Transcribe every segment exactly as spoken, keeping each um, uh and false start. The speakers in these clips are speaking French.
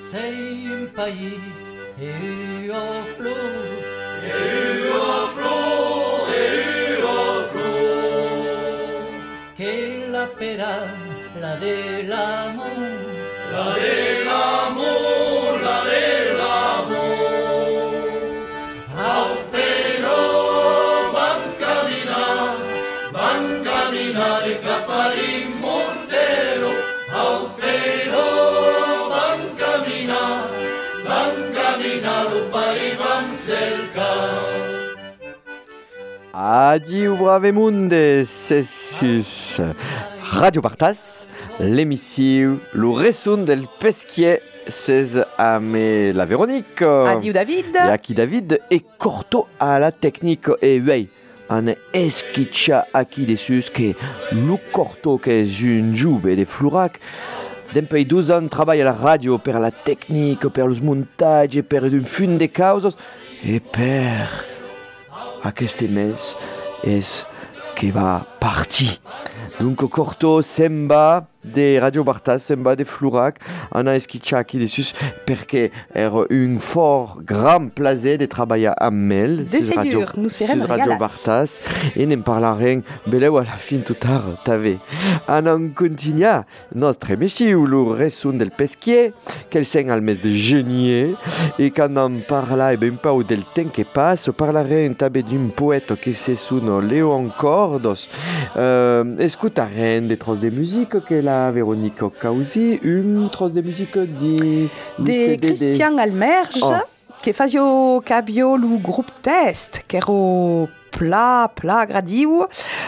sei un país e o flor, e o flor, e o flor, che la pera, la dell'amor, la dell'amor, la dell'amor, au però van camminar, van camminare cap all'immortelo, au però van camminar, van camminar, lo país van cercar. Adieu bravemunde, cessus Radio Bartas, l'émission Le Ressun del Pesquier, c'est à me la Véronique. Adieu David. Et à qui David est corto à la technique. Et oui, on est esquicha à qui dessus que le corto que est une joube des flourac. Depuis douze ans, travaille à la radio per la technique, per le montage, per un fin de causes et per aquest mes és que va partir. Donc corto semba de Radio Bartas, semba de Flourac, ana esquitxa aquí dessus perquè era un fort grand plaisir de treballar amb ell. De segur, nous serem Radio Bartas i n'en parlarem beleu a la fin tot tard, també. Anem continuar nostre emissió, Le Ressun del Pesquier, que sent al mes de genier, i quan en parla ben pau del temps que passe, parlarem també d'un poète que se sona Leon Cordos. Euh, escutarem des tros de musique que la Véronique Causi, une tros de musique di... De Christian Almerge, oh. Que fazio cabio lu groupe test, que ero pla, pla gradiu,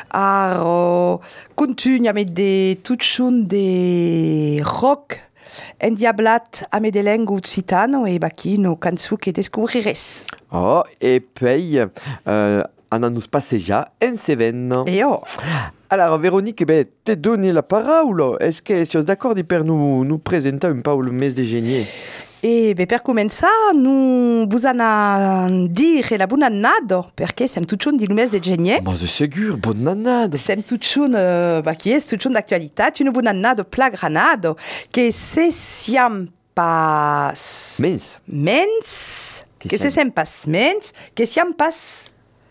ar continua met de tutxun de rock endiablat a me de lengu occitano e baki no cançu que descobrirès. Oh, et puis, euh, on a nous passeja en Seven. Et oh. Alors, Véronique, ben, t'es donné la parole. Est-ce que tu es d'accord de nous, nous présenter un peu le mes de génie? E beh, per començar, nu vos ana dire la bona annada, perché sem tutxun di lumès de genier. Ma de segur, bona annada. Sem tutxun, uh, bah, qui est tutxun d'actualitat, une bona annada pla granada, que se siam pas... Mens. Mens. Que, que se sem pas mens, que siam pas...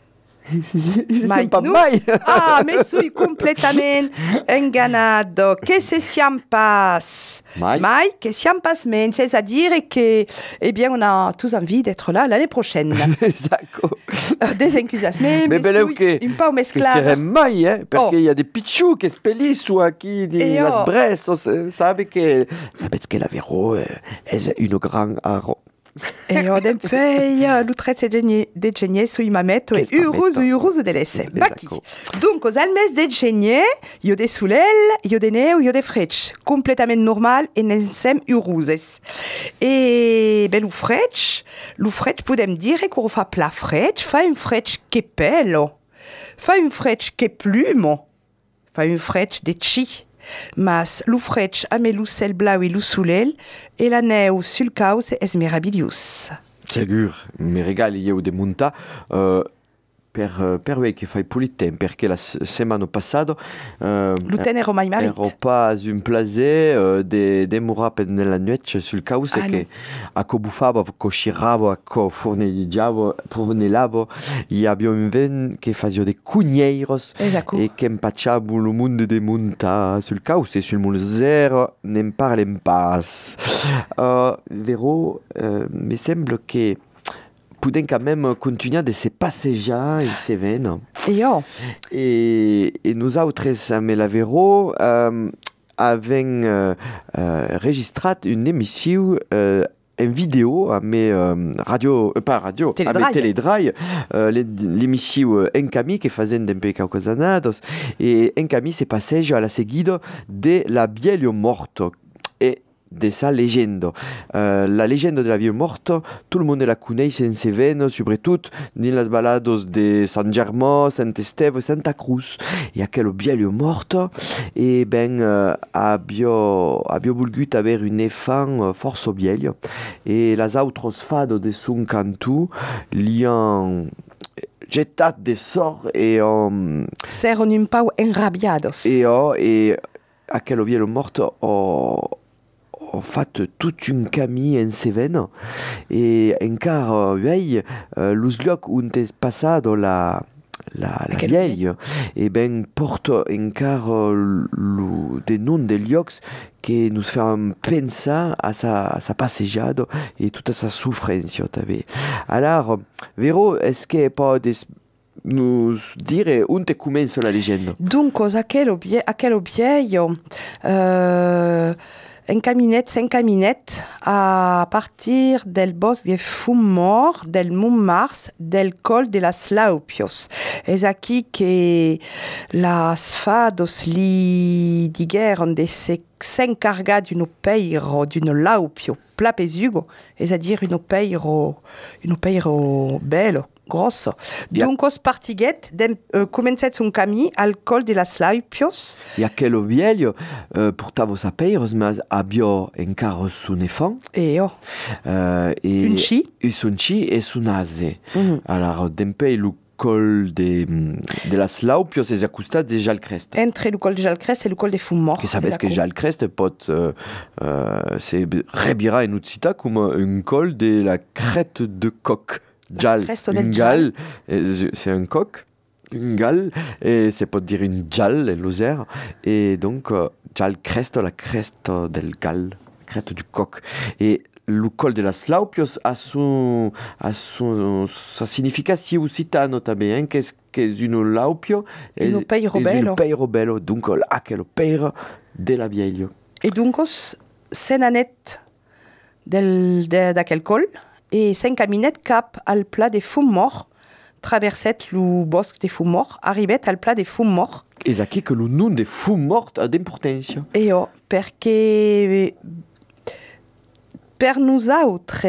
Mai, pas mai. Ah, me sui completament enganado. Que se siam pas mai, mai que siam pas men, c'est-à-dire que, eh bien, on a tous envie d'être là l'année prochaine. D'accord. Desenthousiasmé, mais sui, que, un peu mesclado. Que serait mai, hein, parce oh. qu'il y a des pitchous qui se pelissent qui di oh. las bresses, sabe que, sabete que la Véro est une grande aro. E ho den fei l'utret de genier sui mamet e urus urus de l'esse. Baki. Donc, aux almes de genier, io de soulel, io de neu, io de fretch. Completament normal e nensem uruses. E ben l'u fretch, l'u fretch podem dire qu'o fa pla fretch, fa un fretch che pelo, fa un fretch che plumo, fa un fretch de chi. Mas l'u fretch a me l'u cel blau e l'u soulel e la neu sul caus es meraviglius. Segur, mi regali io de munta uh, per, per lui che fai pulitem, perché la settimana passata uh, l'uten ero mai marit. Ero pas un plaisir uh, de, de murap nella nuece sul caus ah, che a co buffavo, a co sciravo, a co forneggiavo, fornellavo, e abbiamo un ven che fazio de cugneiros e che impacciavo lo mondo de munta sul caus e sul mondo zero ne parlem pas. Uh, vero, uh, mi sembra che podem quand même continuar de se passejar en Seven. Et oh. Et, et nosaltres, amb la Vero, um, avem uh, uh, registrat une émission uh, en vidéo amb uh, radio, uh, pas radio, amb Teledrai, uh, l'émission uh, Encami que fazem d'empe qualques annados, et Encami se passeja a la seguida de la Bielio Morto. Et de sa légende. Uh, la légende de la Vieille Morte, tout le monde la connaît en Seven, surtout dans les balades de San Germán, Saint-Esteve, Santa Cruz. Et aquella Vieille Morte, et ben, uh, abbio, abbio volgut aver un enfant força vieil, et les autres fades de son cantu li han jettat de sort et um, seron un pau enrabiados. Et oh, et aquella Vieille Morte oh, on fait toute une camille en Cévennes et encara veille los llocs où est passé dans la la, la vieille et ben porte encara des noms des llocs qui nous font penser à sa, à sa passejade et toute sa souffrance. Alors, Vero, est-ce qu'il n'y a pas des nous dire où te commence la légende? Donc, à quel objet, à quel objet, euh, un caminette, cinq caminettes à partir del bosque de Fumor, del Montmars, del col de las Laupios. Es aquí que las fados li digueron de se s'encarga d'une peiro, d'une laupio plapezugo, c'est-à-dire une peiro, une peiro bello, grosso. Yeah. Donc, os partiguet, dem, uh, comencet un camí al col de las Laupios. E aquelo vieglio uh, portava sa peiros, mas abbiò encara son efant. E oh. Uh, e un chi. E son chi e son ase. Mm-hmm. Alors, dempei lo col de, de las Laupios es acostat de Jalcrest. Entre le col de Jalcrest et le col de Fumor. Que sabes que Jalcrest pot uh, uh, se rebira en utzita com un col de la crête de coq. Jal, un gal, c'est un coq, un gal, et c'est peut dire une jal, l'oser, et donc uh, Jalcrest, la crête del gal, la crête du coq. Et le col de las Laupios a, son, a son, sa signification occitane, notamment, qu'est-ce qu'est une laupio? Une peiro bello. Une peiro bello, donc aquel peiro de la vieille. Et donc, c'est nanet del, de, d'aquel col, et cinq caminettes cap al pla de Fumor, traverset le bosque de Fumor, arribet al pla de Fumor. Et c'est qui que le nom de Fumor a d'importance. Et oh, perché per nous autres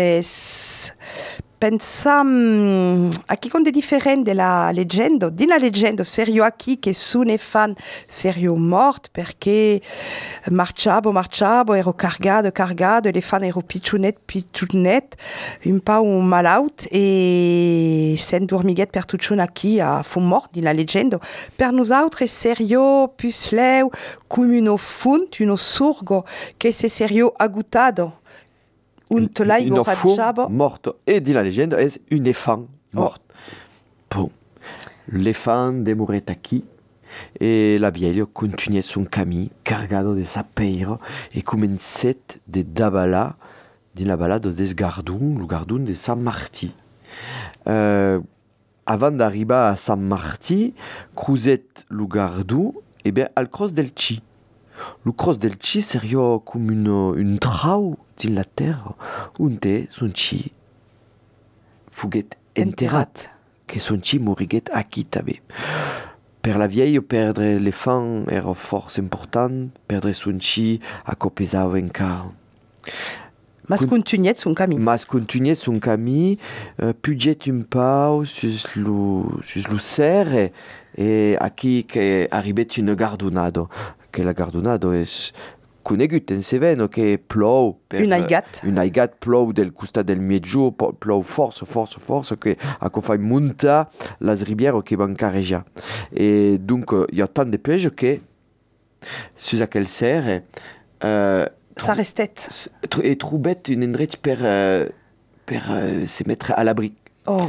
pensam a chi con de different de la leggenda, di la leggenda serio a chi che sune fan serio mort perché marciabo marciabo ero cargado cargado le fan ero picciunet picciunet un pa un malaut e sen dormiguet per tucciun a chi a fu mort di la leggenda per nous autres serio pusleu cum uno funt uno surgo che se serio agutado un une femme morte. Et dit la légende, est une femme morte. Oh. Bon. L'éléphant demeurait acquis et la vieille continuait son camin, cargado de sa peire et commençait de dabala, de la balade des gardons, le gardon de San Martí. Euh, avant d'arriver à San Martí, croisait le gardon, et bien, al cross del Chi. Le cross del Chi serait comme une, une trau dans la terre, où son chi fuguet enterrat, que son chi mouriguet acquis tabe. Per la vieille, perdre l'éléphant era force important, perdre son chi a copesava encara. Mas continuait son camin. Mas continuait son camin, uh, puget un pau sus lo, sus lo serre, et aquí que arribait une gardonado, que la gardonado est conegut en Cévennes, que plou... Per, un aigat. Un aigat plou del costat del Mieggio, plou force, force, force, que a co fa munta las ribières que van carrejar. Et donc, il y a tant de plèges que, sus aquel serre, euh, ça restait. Et troubet une endret per, euh, per euh, se mettre à l'abri. Oh.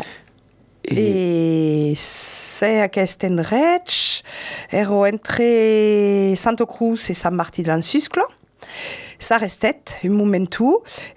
Et, et c'est aquest endret, ero entre Santo Cruz et San Martí de l'Ansusclo. Ça restait un momentu.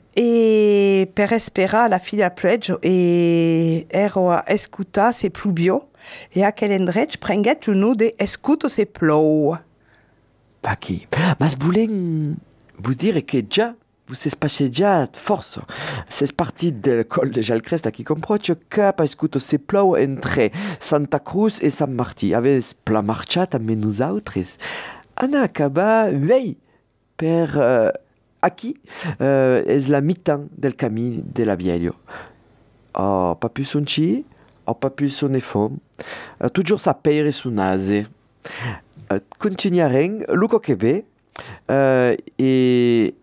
Et per espera la fi de la pluie et ero a escuta se pluvio. Et aquel endret prenguet le nom de escuto se plou. Paqui. Mas voulez vous dire que déjà, vous s'est passé déjà force. C'est parti de col de Jalcrest qui comprend que cap escuto se plou entre Santa Cruz et San Martí. Avez pla marchat mais nous autres. Ana acaba veille per uh, aquí uh, es la mi-temps del camí de la vieille. Oh, pas plus son chi, oh, pas plus son effort. Uh, toujours sa père et son ase. Uh, continuaren, Luco Québec, uh, et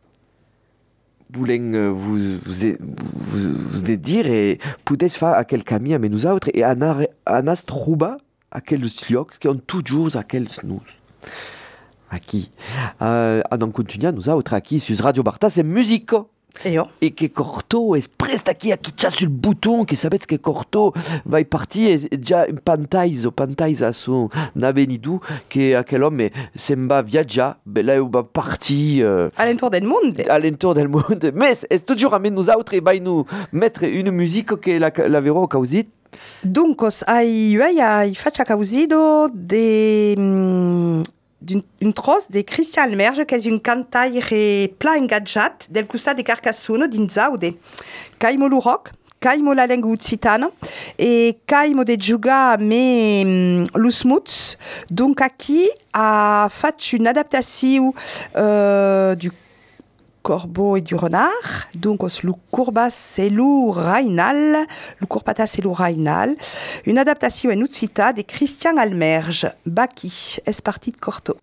voulez vous vous vous vous dire et peut-être faire à quel camí à nous autres et Anas trouba à quel slioc qui ont toujours à quel snooze. Aqui. Uh, non continua nous autres aqui sur Radio Barta, c'est musico. Et, oh. Et que corto est presta aqui aqui c'ha sul bouton che sapete che corto vai partir e già in pantaiso pantaiso su n'avenidu che aquell'homme sembra viaggiare là où va partir uh, all'intour del mondo all'intour del mondo mais è toujours avec nous autres et vai nous mettre une musique che la la vero causit. Donc ai ai ai faccia causido de mm, d'une une trosse de Christian Almerge che è un cantaire pla ingaggiat del custa de Carcassonne d'Inzaude. Caimo lu rock, caimo la lingua occitana e caimo de giuga me mm, lu smuts. Donc aquí a fatto un'adattazione uh, du corbeau et du renard, donc le courbas c'est le rainal, le courbata c'est le rainal, une adaptation en utsita de Christian Almerge, Baki, est parti de Corto.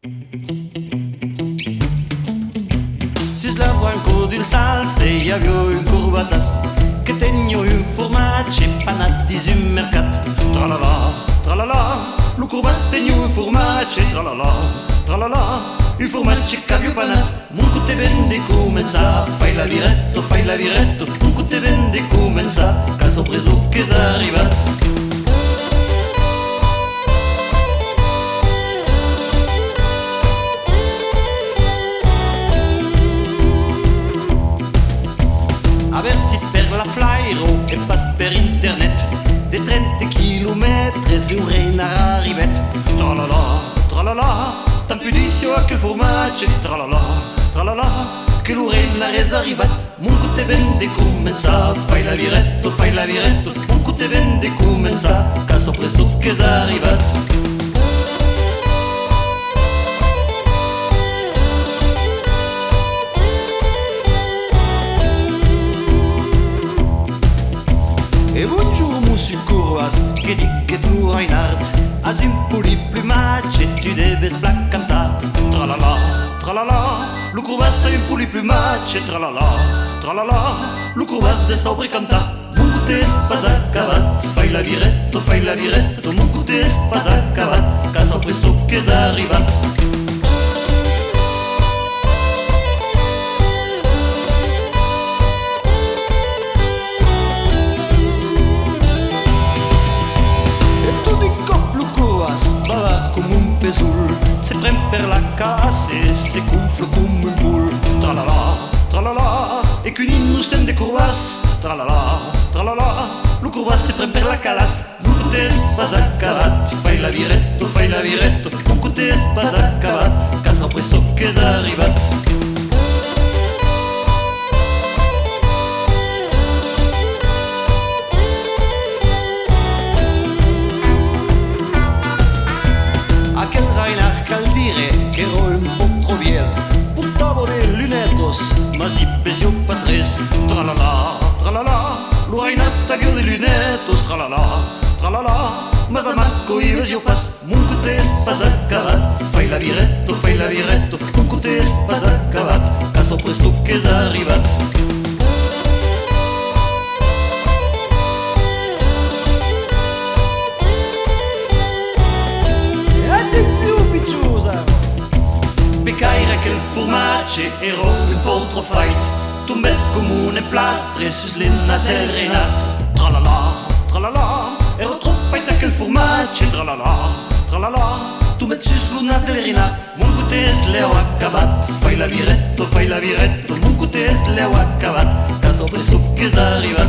Sus la branco d'une salsa y avio un courbatas, que tenio un formaggio panat un mercat, tralala, tralala, le courbas tenio un formaggio, tralala, tralala, un formaggio cavio panat, mon côté ben de comenza, fai la viretto, fai la viretto, mon côté ben de comenza, caso preso che s'arrivat. Avertit per la flyro e pas per internet, de trenta chilometri e un renard arrivet, tralala, tralala, tant pudicio a quel formaggio, tralala, tralala, che l'urena res arrivat, mon côté ben de comenza, fai la viretto, fai la viretto, mon côté ben de comenza, caso preso che s'arrivat. E buongiorno monsieur Courbas, che di che tu Reinhard, as un poli plumage et tu debes black cantar. Tralala, tralala, le Courbas a un poli plumage et tralala, tralala, le Courbas de sobre canta. Mon côté est pas acabat, fai la viretto, fai la viretto, mon côté est pas acabat, caso presto che s'arrivat. Bavat come un pesul, se prem per la casse, se gonfle come un boule. Tralala, tralala, e qu'une innocente de Courbas. Tralala, tralala, le Courbas se prem per la calas. Mon côté est pas acabat, fai la viretto, fai la viretto, mon côté est pas acabat, caso presto che s'arrivat. Aquel Reinhard Caldire, que era un poc trop viejo, portava de lunetos, mas i pesio pas res. Tralala, tralala, lo Reinhard avio de lunetos, tralala, tralala, mas a Marco i pesio pas, mon côté est pas acabat, fai la viretto, fai la viretto, mon côté est pas acabat, caso presto che s'arrivat. Pecaire quel formaggio era un po' troppo fight, tombet come un plastre sus le nas del Reinhard. Tralala, tralala, era troppo fight a quel formaggio, tralala, tralala, tombet sus le nas del Reinhard. Mon côté est leo acabat, fai la viretto, fai la viretto, mon côté est leo acabat, caso preso che s'arrivat.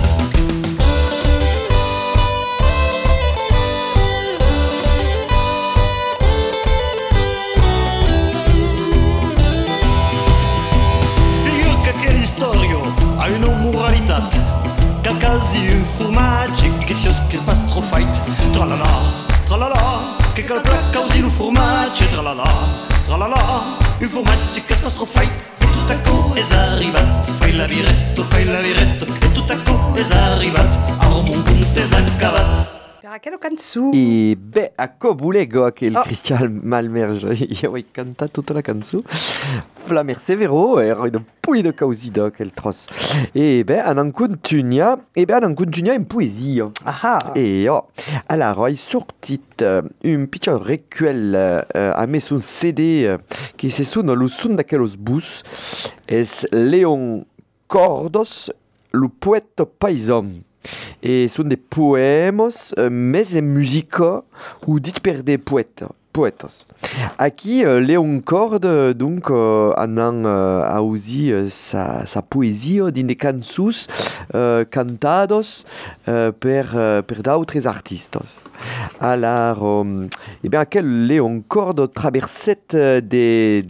A una moralitat, cal quasi un formatge che si osca pas trop fight. Tralala, tralala, che cal plac causi un formatge, tralala, tralala, un formatge che si pas trop fight. E tout à coup es arrivat, fai la viretto, fai la viretto, e tout à coup es arrivat, a romon punt es acabat. Aquello canzone. E beh, a co bulego aquel oh. Christian Almerge, io ho cantato tutta la canzone. Flamer Severo era un puli de causida quel tros. E ben an continua, e ben an continua in poesia. Aha. E oh, alors hai sortit uh, un pitjor recuel uh, a mes un C D uh, che se sono lo son d'aquelos bus es Leon Cordos, lo poeta paisan. Et sont des poèmes, uh, mais en musica ou dit per des poètes. Poetas. Aquí, uh, Léon Corde, donc, uh, anan uh, ausi uh, sa, sa poesia din de cançons uh, cantados uh, per, uh, per d'autres artistes. Alors, um, eh bien, aquel Léon Corde traverset uh, de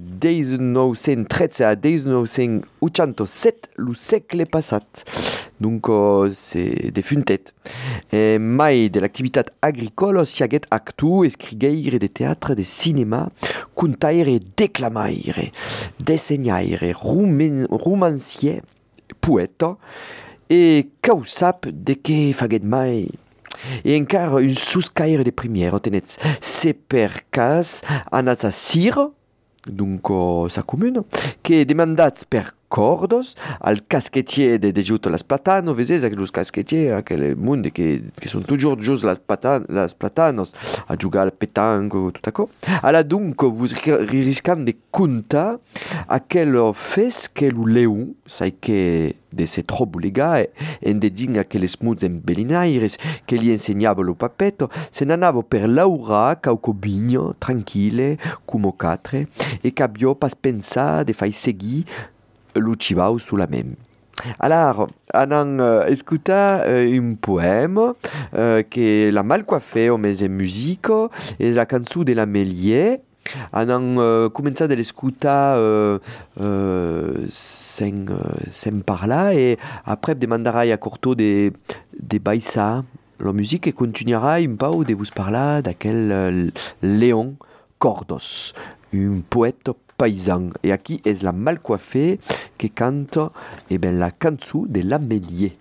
mil novecents tretze a mil novecents oitanta-set lo segle passat. Donc, uh, c'est des funtet. Et mai de l'activitat agricole siaget actu, escrigueire de théâtre, de cinéma, contaire, declamaire, desegnaire, romancier, poète, et causap de que faget mai. Et encara un suscaire de première, tenets, c'est per cas anat a Sir, donc uh, sa commune, que demandats per cordos al casquetier de Dejuto las Platanos, vezes aqueles casquetiers, aquele monde que, que sont toujours just las, platan las Platanos a jugar al petanque, tout aco. Alors donc, vous risquant de contar aquel fes que lo Leon, sai que de se trobo lega en deding aqueles muts embellinaires que li ensegnava lo papetto, se n'anava per Laura cauco vigno, tranquille, como quatre, e cabio pas pensar de fai seguir lo cibau sulla même. Alors, anan uh, escuta uh, un poème uh, que la mal coiffé o mes en musique et la cançon de la Mélier. Anan uh, començat de l'escutar uh, uh, sen, uh, sen parlar et après demandarai a Corto de, de baixar la musique et continuera un peu de vous parler d'aquel uh, Léon Cordos, un poète paysan. Et aquí es la mal coiffée qui cante eh ben, la cançon de la Mélier.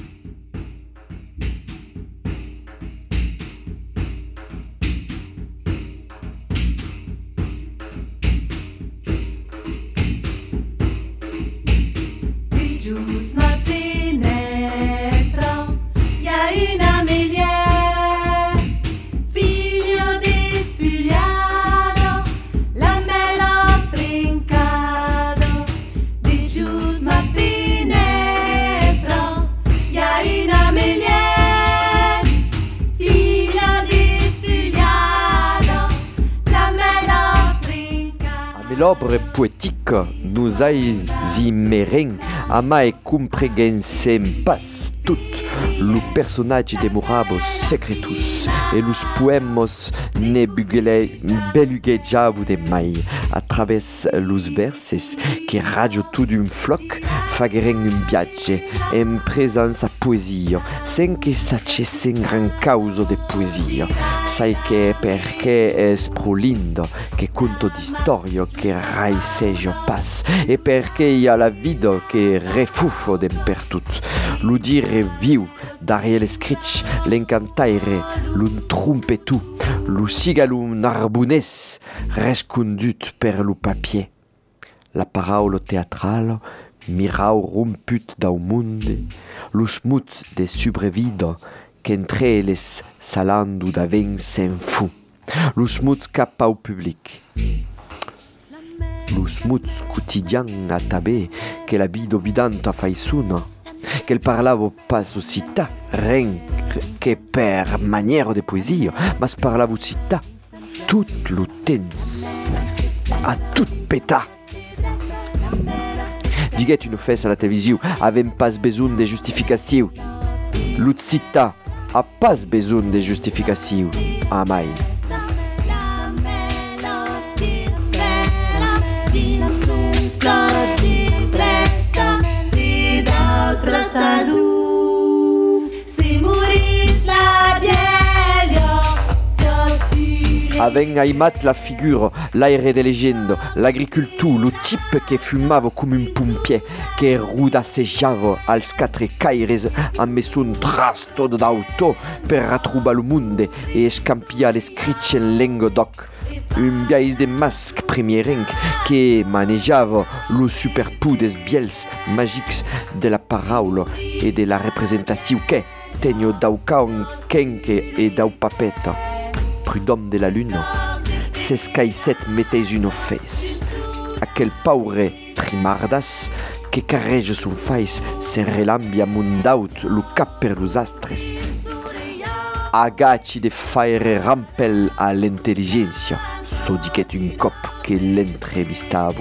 L'obra poétique nous a immerén a mai compregen-sem pas tout lo personatge demorabo secretus e los poemos ne beluguejavo de mai a través los verses que radio tout d'un floc fageren un viatge en presenza poesia sen que saccessen gran causa de poesia sai que perché es pro lindo che conto di storia che rai sejo pas e perché hi ha la vida che refuffo d'emper tut lo dire viu d'Ariel Scritch l'encantaire l'un trompetu lo sigalum narbunes rescondut per lo papier la paraula teatrale mirau romput dau monde lo smut de subrevida qu'entre les salando d'aven sen fu lo smut cap au public lo smut quotidian a tabè que la vida obidanta faisuna qu'elle parlava pas aussi ta ren que per manière de poesia mas parlava aussi ta tout lo temps a tout péta. Diguet une fesse à la télévision avait pas besoin de justification. L'utsita a pas besoin de justification. Amai. Avec aimat la figure, l'air de légende, l'agriculture, le type qui fumava comme un pompier, qui rudassejava als quatre caires en messon trasto d'auto per retrouver le monde et scampia les scrits en langue doc. un biais de masque premierenc que manejava lo superpou des biels magics de la paraula e de la representació que tenio dau caun kenke e dau papeta. Prud'homme de la lune, s'escaïsset mettez une fes. Aquel paure trimardas que carrege son fais s'enrelambia mundaut lo cap per los astres. Agaci de faire rampel a l'intelligència, so dicet un cop que l'entrevistavo.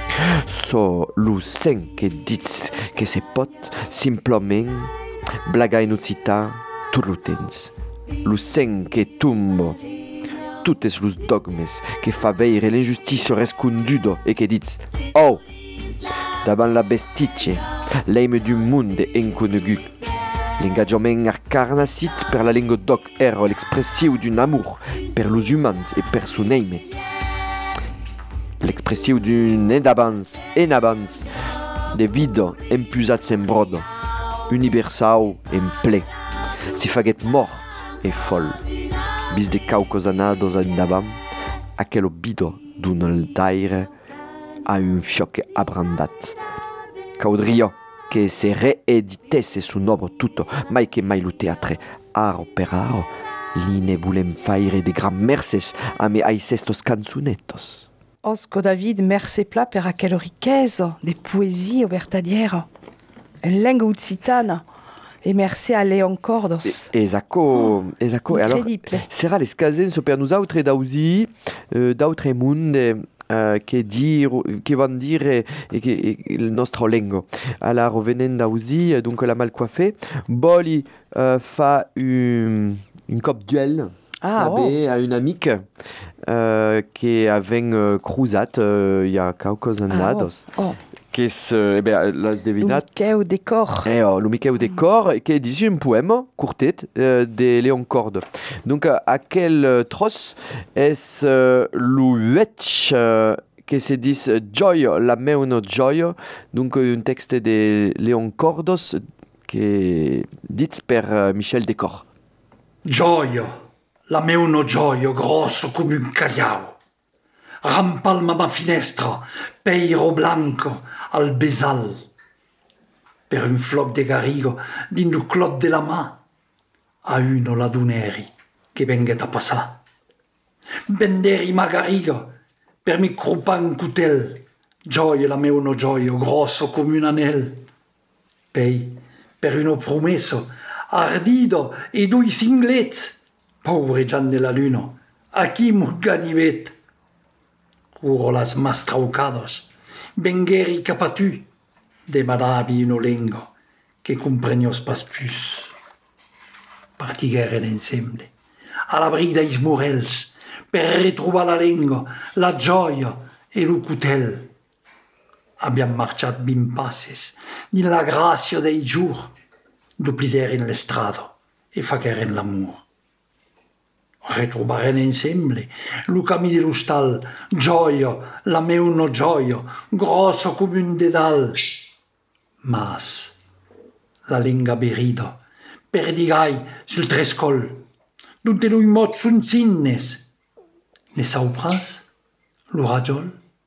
So lo sen que dits que se pot simplement blaga en occità tot lo temps. Lo sen que tombo totes los dogmes que fa veire l'injusticia rescondudo e que dits oh, davant la bestice, l'aime du monde inconegut. L'engagement arcarnacit per la lingua doc era l'expressiu d'un amour per los humans e per son aime. L'expressiu d'un endabans, enabans, de vida empusats en broda, universau en ple, si faguet mort e fol, bis de caucos anados endavant, aquel obido d'un altaire a un fioc abrandat. Caudria che se reeditesse son obra tutto, mai che mai lo teatre, aro per aro, li ne volem faire de gran merces a me aicestos canzunettos. Osco David merce pla per aquella ricchezza de poesie vertadiera, en lingua occitana, e merce a Leon Cordos. Esatto, esatto. Incredibile. Alors, sarà les scasenso per nous autres d'ausi, euh, d'autres monde, Uh, che, dir, che van dire e che e il nostro lengo. Alors, venendo d'ausi, donc la mal coiffée, Boli uh, fa un, un cop duel ah, oh. à une amique uh, che aveng uh, cruzat il uh, y a quelques annados. Ah, oh. Oh. Che se, eh ben, l'as devinat. L'Umicheu de cor. Eh, oh, l'Umicheu de cor, che dice un poème courtet euh, de Léon Corde. Donc, euh, à quel euh, tros est euh, l'uetch euh, que se dit Joy, la meuno Joy, donc un texte de Léon Cordos qui dit per euh, Michel Descor. Gioio, la meuno gioio grosso come un cagliavo. Rampalma ma finestra, peiro blanco al besal. Per un floc de garigo, din du clot de la ma, a uno la duneri che venget a passà. Benderi magarigo, per mi crupa un cutel, gioia la meuno gioio, grosso come un anel. Pei, per uno promesso, ardido e dui singlets, povere Gian della Luna, a chi mugganivet. Curo las mastraucados, bengueri capatu, de madabi uno lengo, che comprenios pas plus. Partigueren ensemble, a l'abri dais morels, per retrobar la lengua, la gioia e lo cutel. Abbiam marciat bin passes, din la grazia dei giur, duplideren l'estrado e fagueren l'amor. Retrovaren ensemble lo camí de l'hostal, gioia, la meuno gioia, grosso come un dedal. Mas la lenga berida, perdigai sul trescol, donde lui mot sun sinnes. Ne saupras, lo ragiol?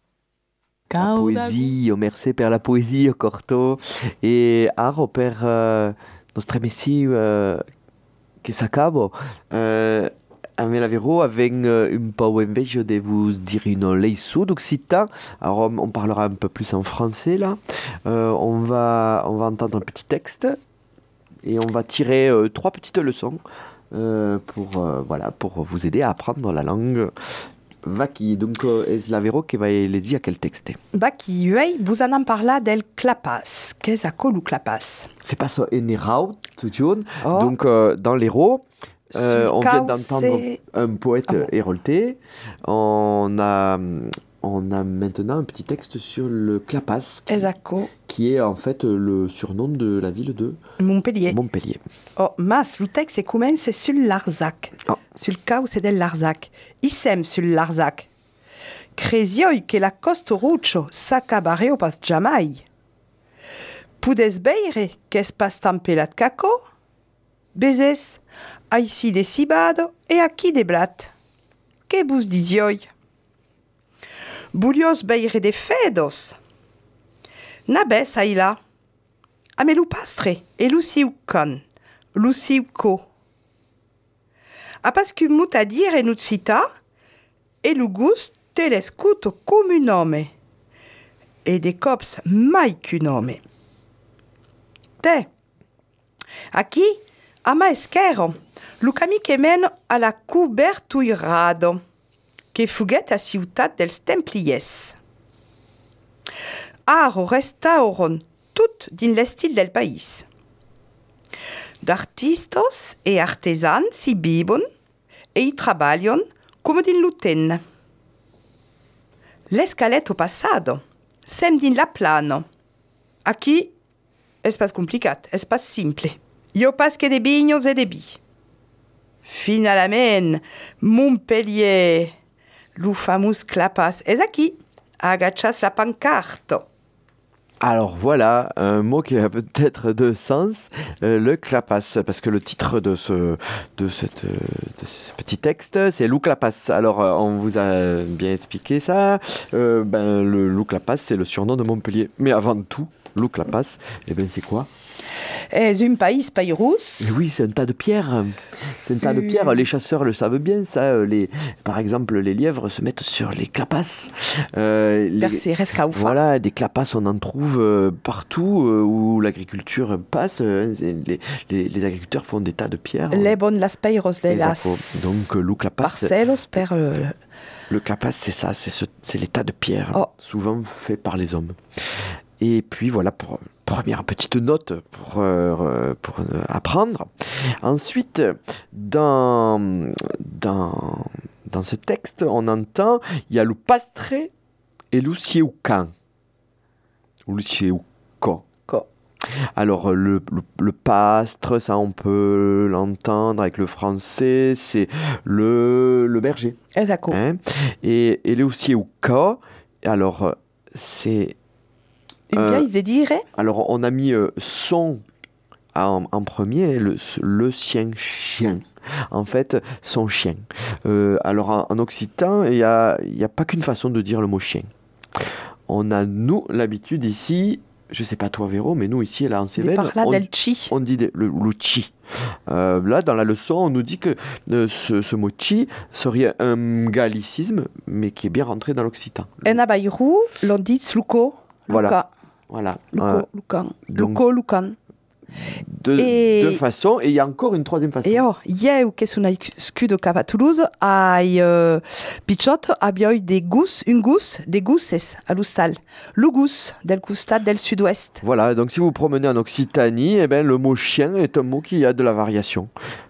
La poésie, oh, merci per la poésie, Corto, et aro per uh, nostre emissiu uh, che s'acabo. Uh, A me la vero, avec euh, un peu envie de vous dire une leçon d'occitan. Alors, on parlera un peu plus en français là. Euh, on va, on va entendre un petit texte et on va tirer euh, trois petites leçons euh, pour, euh, voilà, pour vous aider à apprendre la langue. Vaki, donc es la vero qui va les dire quel texte. Vaki, uei, vous en parla del clapas. Qu'est-ce que le clapas? C'est pas ça, en tout jaune. Oh. Donc, euh, dans l'héros. Euh, on vient d'entendre un poète ah bon. hérolté. On a, on a maintenant un petit texte sur le clapas, qui, qui est en fait le surnom de la ville de Montpellier. Montpellier. Oh, mas, le texte commence sur l'Arzac. Oh. Sur le cas où c'est de l'Arzac. Issem sur l'Arzac. Cresioi que la costa ruccio s'accabareo pas jamais. Pudes beire qu'es pas tempelat caco? Bezes, aici des cibado et aquí des blat. Que vous disioi? Bulios beire de fedos. Nabes aila. Amelu pastre, e luciu con, luciu co. A pascu mut a dire nut cita, e lu gust te l'escuto come un nome, e de cops mai qu'un nome. Te, aquí, a ma eschero, lu cami che meno alla cubertuirado, che fuguet a ciutat dels Templiers. Aro restauron tout din l'estil del país. D'artistos e artesans si bibon e i trabalhon come din l'uten. L'escaletto passado, sem din la plano. Aquí es pas complicat, es pas simple. Io pas que de bignos e de bi. Finalment, Montpellier, lu famus clapas, es aquí, agachas la pancarte. Alors voilà, un mot qui a peut-être deux sens, euh, le clapas, parce que le titre de ce, de cette, de ce petit texte, c'est Lou Clapas. Alors euh, on vous a bien expliqué ça, euh, ben, le Lou Clapas, c'est le surnom de Montpellier. Mais avant tout, Lou Clapas, eh ben, c'est quoi ? Es un pays païrous. Oui, c'est un tas de pierres. C'est un tas de pierres. Les chasseurs le savent bien, ça. Les, par exemple, les lièvres se mettent sur les clapas. Euh, les, voilà, des clapas, on en trouve euh, partout euh, où l'agriculture passe. Euh, les, les, les agriculteurs font des tas de pierres. Les bonnes las peiros de las. Donc, le clapas. Parcelos per. Euh... Le clapas, c'est ça, c'est, ce, c'est les tas de pierres, oh. souvent faits par les hommes. Et puis voilà, pour première petite note pour, euh, pour euh, apprendre. Ensuite, dans, dans, dans ce texte, on entend, il y a le pastre et le sieucan. Ou le sieuco. Alors, le, le, le pastre, ça on peut l'entendre avec le français, c'est le, le berger. Exactement. Hein? Et, et le sieuco, alors, c'est... Euh, de dire. Alors, on a mis euh, son en, en premier, le, le sien chien. En fait, son chien. Euh, alors, en, en occitan, il n'y a, y a pas qu'une façon de dire le mot chien. On a, nous, l'habitude ici, je ne sais pas toi, Véro, mais nous, ici, là, en Cévennes, on, on dit de, le, le chi. Euh, là, dans la leçon, on nous dit que euh, ce, ce mot chi serait un gallicisme, mais qui est bien rentré dans l'occitan. En abayrou, l'on dit sluco. Voilà. Luca. Voilà. Luco, euh, Lucan. Luco, Lucan. De, et... Deux façons, et il y a encore une troisième façon. Et oh, hier, qu'est-ce qu'on a scudo cap à Toulouse, a euh, Pichot a bien eu des gousses, une gousse, des gousses à l'Oustal. Le gousse, del Coustat, del Sud-Ouest. Voilà, donc si vous promenez en Occitanie, eh ben, le mot chien est un mot qui a de la variation.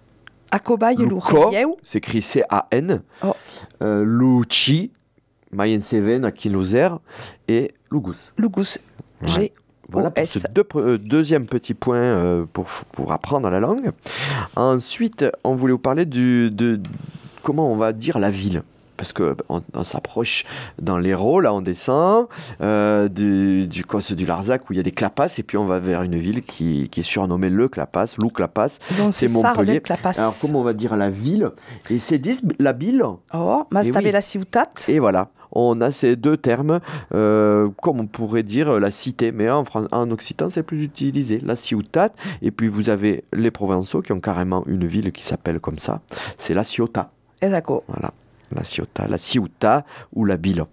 A cobaye, Luco, c'est écrit C A N. Oh. Euh, Luchi, Mayen Cévennes, à Quinloser, et Lugus. Lugus. Ouais. G. Voilà pour ce deux, euh, deuxième petit point euh, pour, pour apprendre la langue. Ensuite, on voulait vous parler du, de, de comment on va dire la ville. Parce qu'on on s'approche dans l'Hérault, là on descend, euh, du, du Cosse du Larzac où il y a des clapas, et puis on va vers une ville qui, qui est surnommée Le Clapas, Lou Clapas, donc c'est Montpellier. Alors comment on va dire la ville ? Et c'est dit la ville. Oh, mas oui. La ciutat. Et voilà. On a ces deux termes, euh, comme on pourrait dire la cité, mais en, en occitan, c'est plus utilisé, la ciutat. Et puis vous avez les Provençaux qui ont carrément une ville qui s'appelle comme ça, c'est la ciota. Exactement. Voilà, la ciota, la ciuta ou la ville.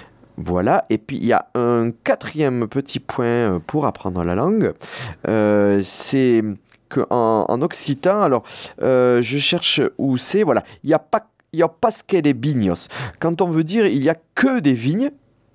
Voilà, et puis il y a un quatrième petit point pour apprendre la langue, euh, c'est qu'en en occitan, alors euh, je cherche où c'est, voilà, il n'y a pas il n'y a pas que des vignes. Quand on veut dire il n'y a que des vignes,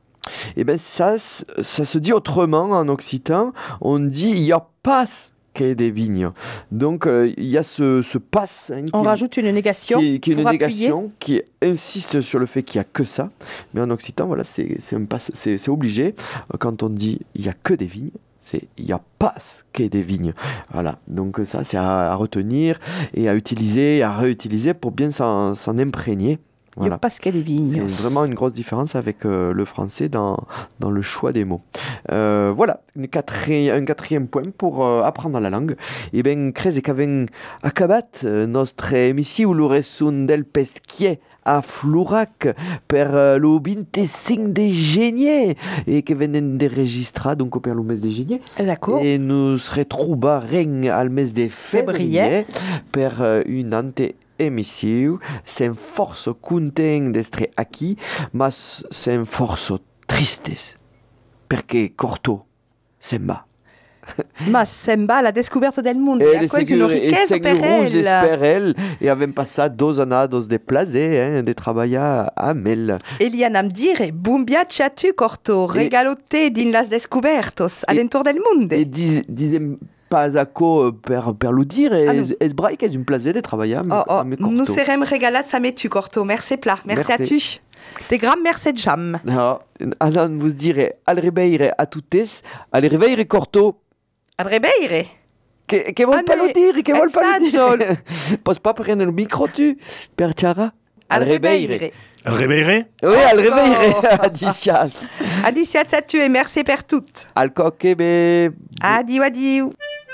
eh ben ça, ça se dit autrement en occitan. On dit il n'y a pas que des vignes. Donc euh, il y a ce, ce passe. Hein, on rajoute une négation. Qui, qui est une pour négation appuyer. Qui insiste sur le fait qu'il n'y a que ça. Mais en occitan, voilà, c'est, c'est, un passe, c'est, c'est obligé. Quand on dit il n'y a que des vignes, c'est il n'y a pas que des vignes. Voilà, donc ça c'est à, à retenir et à utiliser, à réutiliser pour bien s'en, s'en imprégner. Voilà. Il n'y a pas que des vignes. C'est vraiment une grosse différence avec euh, le français dans, dans le choix des mots. Euh, voilà, une quatri- un quatrième point pour euh, apprendre la langue. Et bien, creze qu'avem acabat nostre emissio l'oresun del pesquier a Florac per uh, lo venticinc de gener e che venen de registrar donc per lo mes de gener. D'accord. E nos retrobarem al mes de febrer per uh, un ante emissiu. Sem força content d'estre aquí, mas sem força tristes perché Corto se'n va. Ma sembra la découverte del mondo, e a cause d'une riqueza per elle. per elle. elle. E avem passat dos annados de plaser, hein, de treballar amb elle. Eliana me dire, bon viatge a tu, Corto, regalote din las descobertos, alentour del mondo. E dis, disem pas a co per, per lo dir, Ah, es, es brai que és un plaser de treballar amb, Oh, oh, amb Corto. nous serem regalats a tu, Corto. Merci pla, merci, Merci. a tu. Te gram merci jam. No, anan vos dire al rebeire a tutes, al rebeire Corto. Al rebeire. Che, che vol Ah, pas lo ne- dire, che vol pas lo Ensaggiol. dire. Pos pas prendre il micro tu, per Ciara? Al rebeire. El Rebeire? Oui, al Let's go. rebeire, a di chas. Adiciat a tu et merci per tout. Al coque be... Adieu, adieu.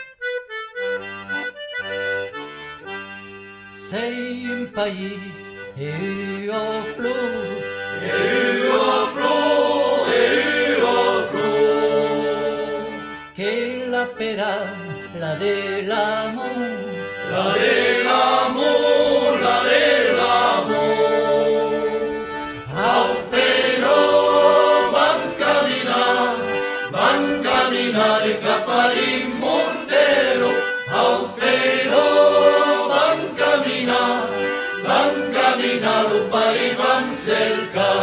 Sei un país e o flor, que la pera, la de l'amor, La de l'amor, la de l'amor. Au però van caminar, van caminar cap a l'immortero. Au però van caminar, van caminar, el país van cercar.